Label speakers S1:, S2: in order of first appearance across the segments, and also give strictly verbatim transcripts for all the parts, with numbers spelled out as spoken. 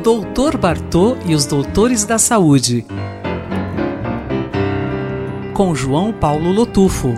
S1: doutor Bartô e os Doutores da Saúde, com João Paulo Lotufo.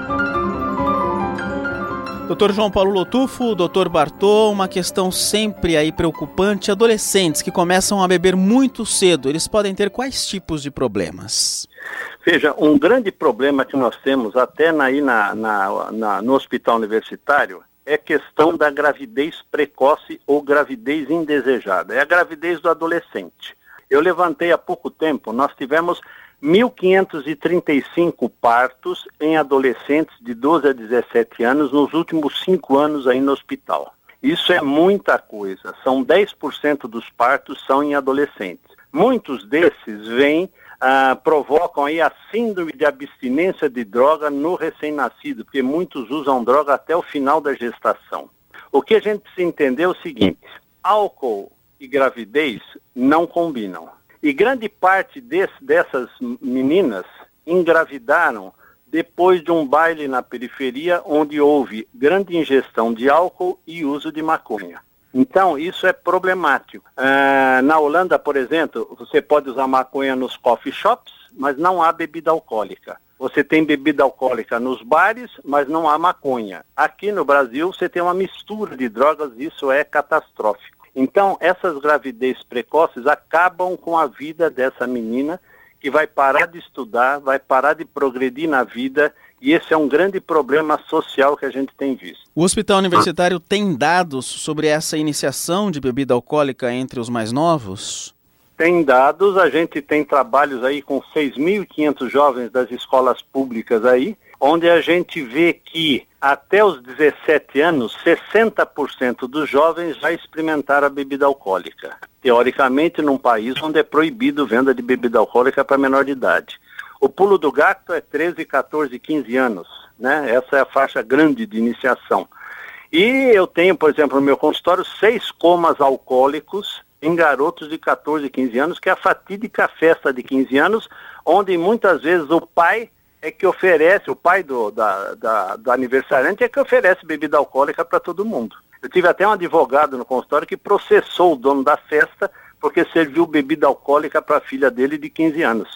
S2: doutor João Paulo Lotufo, doutor Bartô, uma questão sempre aí preocupante: adolescentes que começam a beber muito cedo, eles podem ter quais tipos de problemas?
S3: Veja, um grande problema que nós temos até na, aí na, na, na, no hospital universitário é a questão da gravidez precoce ou gravidez indesejada. É a gravidez do adolescente. Eu levantei há pouco tempo, nós tivemos mil quinhentos e trinta e cinco partos em adolescentes de doze a dezessete anos nos últimos cinco anos aí no hospital. Isso é muita coisa. São dez por cento dos partos são em adolescentes. Muitos desses vêm, ah, provocam aí a síndrome de abstinência de droga no recém-nascido, porque muitos usam droga até o final da gestação. O que a gente precisa entender é o seguinte: álcool e gravidez não combinam. E grande parte desse, dessas meninas engravidaram depois de um baile na periferia onde houve grande ingestão de álcool e uso de maconha. Então, isso é problemático. Ah, na Holanda, por exemplo, você pode usar maconha nos coffee shops, mas não há bebida alcoólica. Você tem bebida alcoólica nos bares, mas não há maconha. Aqui no Brasil, você tem uma mistura de drogas e isso é catastrófico. Então, essas gravidez precoces acabam com a vida dessa menina, que vai parar de estudar, vai parar de progredir na vida, e esse é um grande problema social que a gente tem visto.
S2: O Hospital Universitário tem dados sobre essa iniciação de bebida alcoólica entre os mais novos?
S3: Tem dados, a gente tem trabalhos aí com seis mil e quinhentos jovens das escolas públicas aí, onde a gente vê que até os dezessete anos, sessenta por cento dos jovens já experimentaram a bebida alcoólica. Teoricamente, num país onde é proibido venda de bebida alcoólica para menor de idade. O pulo do gato é treze, quatorze, quinze anos, né? Essa é a faixa grande de iniciação. E eu tenho, por exemplo, no meu consultório, seis comas alcoólicos em garotos de quatorze, quinze anos, que é a fatídica festa de quinze anos, onde muitas vezes o pai é que oferece, o pai do, da, da, do aniversariante é que oferece bebida alcoólica para todo mundo. Eu tive até um advogado no consultório que processou o dono da festa porque serviu bebida alcoólica para a filha dele de quinze anos.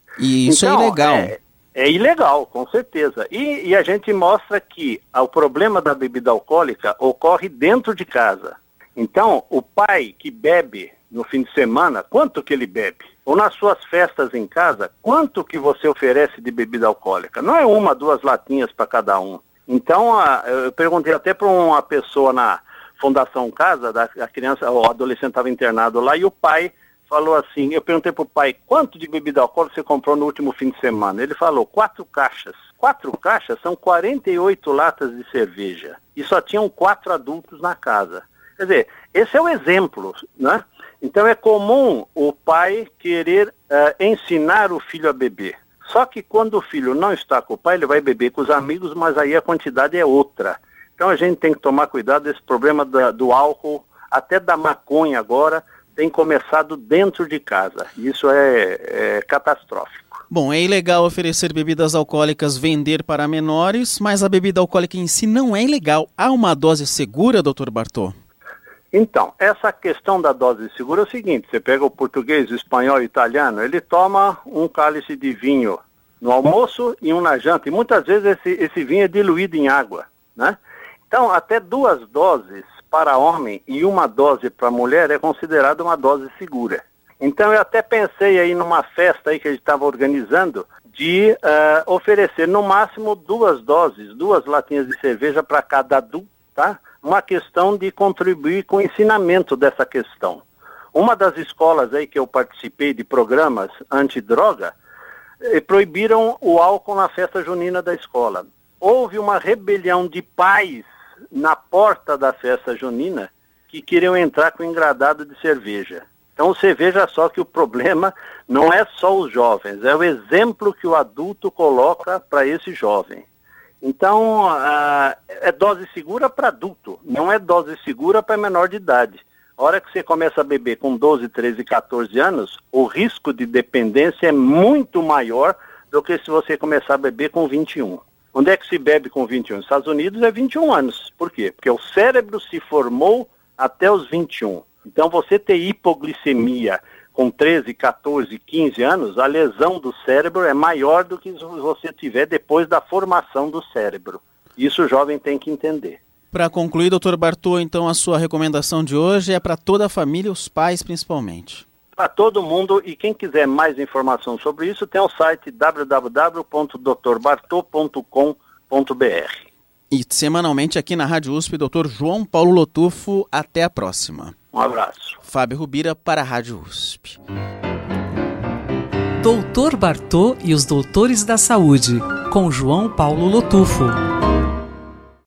S2: E isso
S3: então,
S2: é ilegal.
S3: É, é ilegal, com certeza. E, e a gente mostra que ah, o problema da bebida alcoólica ocorre dentro de casa. Então, o pai que bebe no fim de semana, quanto que ele bebe? Ou nas suas festas em casa, quanto que você oferece de bebida alcoólica? Não é uma, duas latinhas para cada um. Então, a, eu perguntei até para uma pessoa na Fundação Casa, da, a criança, o adolescente estava internado lá, e o pai falou assim, eu perguntei para o pai, quanto de bebida alcoólica você comprou no último fim de semana? Ele falou, quatro caixas. Quatro caixas são quarenta e oito latas de cerveja. E só tinham quatro adultos na casa. Quer dizer, esse é o exemplo, né? Então é comum o pai querer uh, ensinar o filho a beber. Só que quando o filho não está com o pai, ele vai beber com os amigos, mas aí a quantidade é outra. Então a gente tem que tomar cuidado desse problema da, do álcool, até da maconha agora, tem começado dentro de casa. Isso é, é catastrófico.
S2: Bom, é ilegal oferecer bebidas alcoólicas, vender para menores, mas a bebida alcoólica em si não é ilegal. Há uma dose segura, doutor Bartô?
S3: Então, essa questão da dose segura é o seguinte, você pega o português, o espanhol e o italiano, ele toma um cálice de vinho no almoço e um na janta, e muitas vezes esse, esse vinho é diluído em água, né? Então, até duas doses para homem e uma dose para mulher é considerada uma dose segura. Então, eu até pensei aí numa festa aí que a gente estava organizando de uh, oferecer no máximo duas doses, duas latinhas de cerveja para cada adulto, tá? Uma questão de contribuir com o ensinamento dessa questão. Uma das escolas aí que eu participei de programas antidroga, eh, proibiram o álcool na festa junina da escola. Houve uma rebelião de pais na porta da festa junina que queriam entrar com engradado de cerveja. Então você veja só que o problema não é só os jovens, é o exemplo que o adulto coloca para esse jovem. Então, uh, é dose segura para adulto, não é dose segura para menor de idade. A hora que você começa a beber com doze, treze, quatorze anos, o risco de dependência é muito maior do que se você começar a beber com vinte e um. Onde é que se bebe com vinte e um? Nos Estados Unidos é vinte e um anos. Por quê? Porque o cérebro se formou até os vinte e um. Então, você ter hipoglicemia com treze, quatorze, quinze anos, a lesão do cérebro é maior do que se você tiver depois da formação do cérebro. Isso o jovem tem que entender.
S2: Para concluir, doutor Bartô, então a sua recomendação de hoje é para toda a família, os pais principalmente.
S3: Para todo mundo, e quem quiser mais informação sobre isso, tem o site w w w ponto doutor bartô ponto com ponto b r.
S2: E semanalmente aqui na Rádio U S P, doutor João Paulo Lotufo. Até a próxima.
S3: Um abraço.
S2: Fábio Rubira para a Rádio U S P.
S1: doutor Bartô e os Doutores da Saúde, com João Paulo Lotufo.